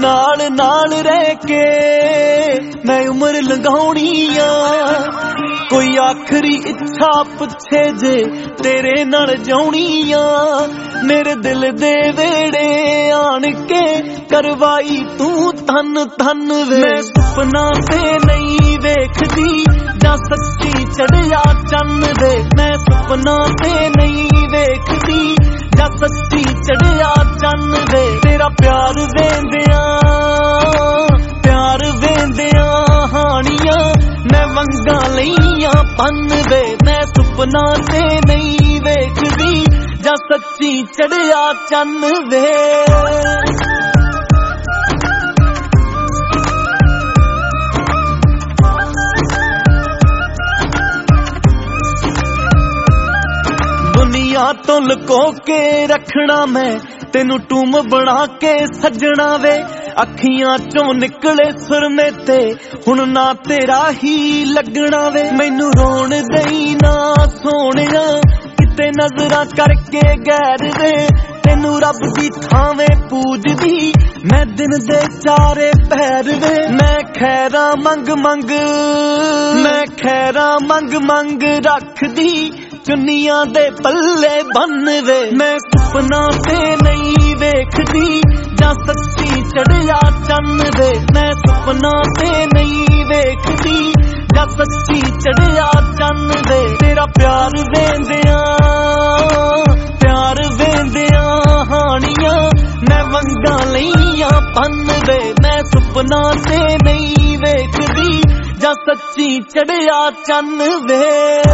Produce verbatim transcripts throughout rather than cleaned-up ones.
नाल नाल रह के मैं उम्र लंघाउणी आ। कोई आखरी इच्छा पुछे जे तेरे नाल जाउणी आ। मेरे दिल दे वेड़े आन के करवाई तू धन धन वे। मैं सुपना ते नहीं वेखदी जा सच्ची चढ़िया चन्न वे। मैं सुपना ते नहीं वेखदी जा सच्ची चढ़िया चन्न वे। तेरा प्यार वेंदिया प्यार वेंदिया हानियां मैं वंगा लईया पन वे। मैं सुपना ते नहीं वेखदी जा सच्ची चढ़िया चन्न वे। दुनिया तो लुको के रखना मैं तेनू टूम बना के सजना वे। अखियां चों निकले सुरमे ते हुण ना तेरा ही लगना वे। मैनू रोण दई ना सोहणिया किते नजरां करके गैर वे। तेनू रब दी थावे पूजदी मैं दिन दे चारे पैर वे। मैं खैरा मंग मंग मैं खैरा मंग मंग रखदी चुनिया दे पल्ले बन वे। मैं सुपना ते नहीं वेखदी जा सच्ची चढ़िया चन्न वे। मैं सुपना ते नहीं वेखदी जा सच्ची चढ़िया चन्न वे। तेरा प्यार वेंदिया प्यार वेंदिया हानियां मैं वंगा लईया पन वे। मैं सुपना ते नहीं वेखदी जा सच्ची चढ़िया चन्न वे।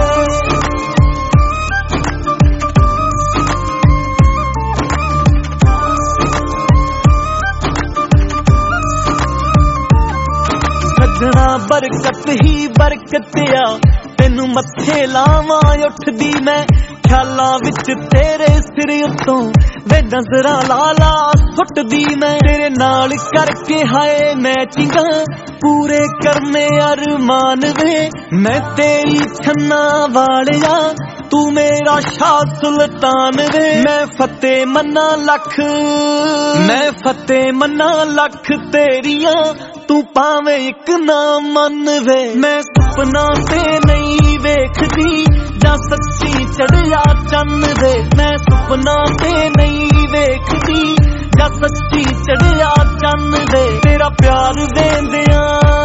सजना बरकत ही बरकत आ तेनू मत्थे लावां उठदी मैं। ख्यालां विच तेरे सिर उत्तों वे नजरां ला ला सुटदी मैं। तेरे नाल करके हाय मैचिंगा पूरे करने अरमान वे। मैं तेरी छन्ना वालिया तू मेरा शाह सुल्तान वे। मैं फतेह मन्ना लख मैं फतेह मन्ना लख तेरिया तू पावे एक ना मन वे। मैं सुपना ते नहीं वेखदी जा सच्ची चढ़िया चन्न वे। मैं सुपना ते नहीं वेखदी जा सच्ची चढ़िया चन्न वे। तेरा प्यार वेंदिया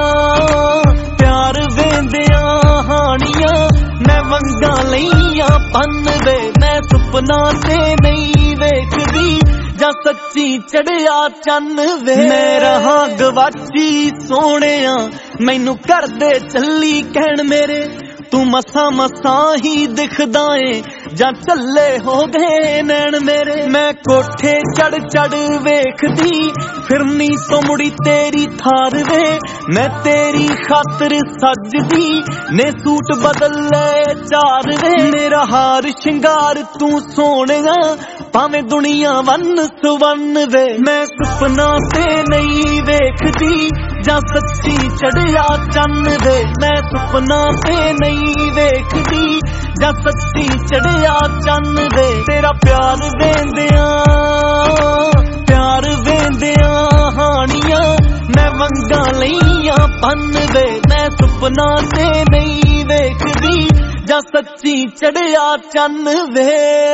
प्यार वेंदिया हानियां मैं वंगा लईया पन वे। मैं सुपना ते नहीं वेखदी जा सच्ची चढ़िया चन्न वे। मैं रहा गवाची सोहणिया मैनू कर दे चली कहण मेरे। तू मसा मसा ही दिखदा ए जा चले हो गए नैन मेरे। मैं कोठे चढ़ चढ़ वेखदी फिरनी तो मुड़ी तेरी थार वे। मैं तेरी खातर सजदी ने सूट बदल ले चार वे। मेरा हार शिंगार तू सोहणिया भावें दुनिया वन सुवन वे। मैं सुपना ते नहीं वेखदी जा सच्ची चढ़िया चन्न वे। मैं सुपना ते नहीं वेखदी जा सच्ची चढ़िया चन्न वे। तेरा प्यार वेंदिया प्यार वेंदिया हानियां मैं वंगा लईया पन वे। मैं सुपना ते नहीं वेखदी जा सच्ची चढ़िया चन्न वे।